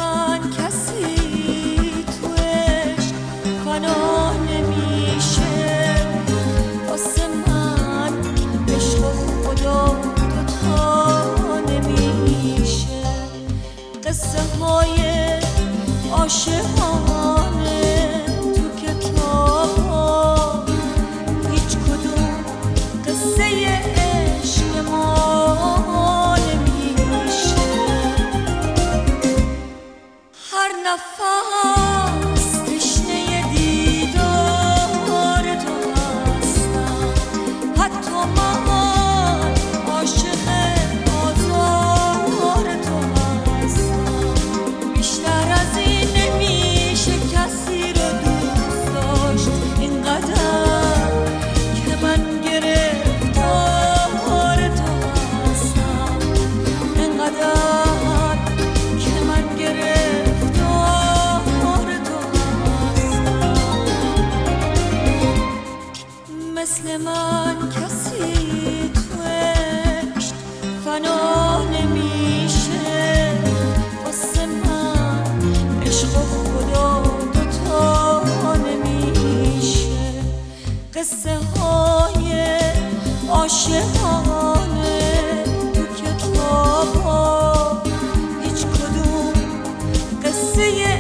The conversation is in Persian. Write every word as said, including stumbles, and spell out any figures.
من کسی تو عشق فنا نمیشه، واسه من عشق و خدا دوتا نمیشه. قصه های عاشقانه تو کتابا هیچ کدوم قصه عشق ما نمیشه. هر نفس تشنه دیدار تو هستم، حتی من عاشق آزار تو هستم. بیشتر از این نمیشه کسی رو دوست داشت اینقدر که من گرفتار تو هستم، اینقدر که من گرفتار تو هستم. مثل من کسی تو عشق فنا نمیشه، واسه من عشق و خدا دوتا نمیشه. قصه های عاشقانه تو کتابا هیچ کدوم قصه